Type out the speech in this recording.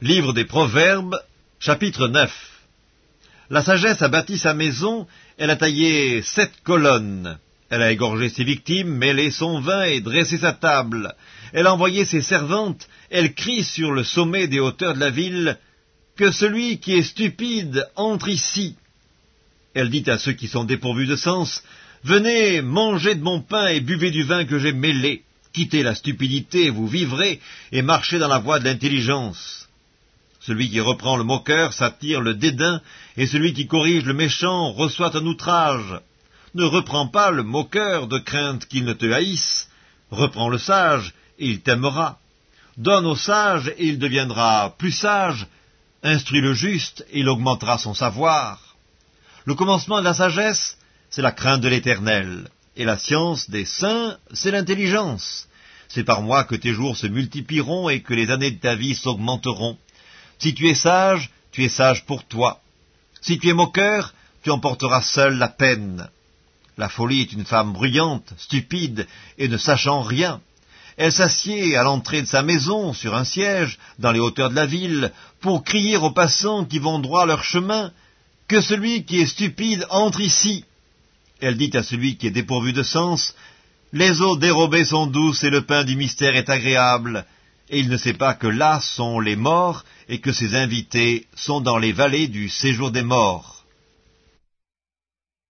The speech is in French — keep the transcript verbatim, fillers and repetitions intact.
Livre des Proverbes, chapitre neuf. La sagesse a bâti sa maison, elle a taillé sept colonnes. Elle a égorgé ses victimes, mêlé son vin et dressé sa table. Elle a envoyé ses servantes, elle crie sur le sommet des hauteurs de la ville, « Que celui qui est stupide entre ici !» Elle dit à ceux qui sont dépourvus de sens, « Venez, mangez de mon pain et buvez du vin que j'ai mêlé. Quittez la stupidité, vous vivrez, et marchez dans la voie de l'intelligence. » Celui qui reprend le moqueur s'attire le dédain, et celui qui corrige le méchant reçoit un outrage. Ne reprends pas le moqueur de crainte qu'il ne te haïsse. Reprends le sage, et il t'aimera. Donne au sage, et il deviendra plus sage. Instruis le juste, et il augmentera son savoir. Le commencement de la sagesse, c'est la crainte de l'Éternel, et la science des saints, c'est l'intelligence. C'est par moi que tes jours se multiplieront et que les années de ta vie s'augmenteront. Si tu es sage, tu es sage pour toi. Si tu es moqueur, tu emporteras seul la peine. La folie est une femme bruyante, stupide et ne sachant rien. Elle s'assied à l'entrée de sa maison, sur un siège, dans les hauteurs de la ville, pour crier aux passants qui vont droit leur chemin, « Que celui qui est stupide entre ici !» Elle dit à celui qui est dépourvu de sens, « Les eaux dérobées sont douces et le pain du mystère est agréable. » Et il ne sait pas que là sont les morts, et que ses invités sont dans les vallées du séjour des morts.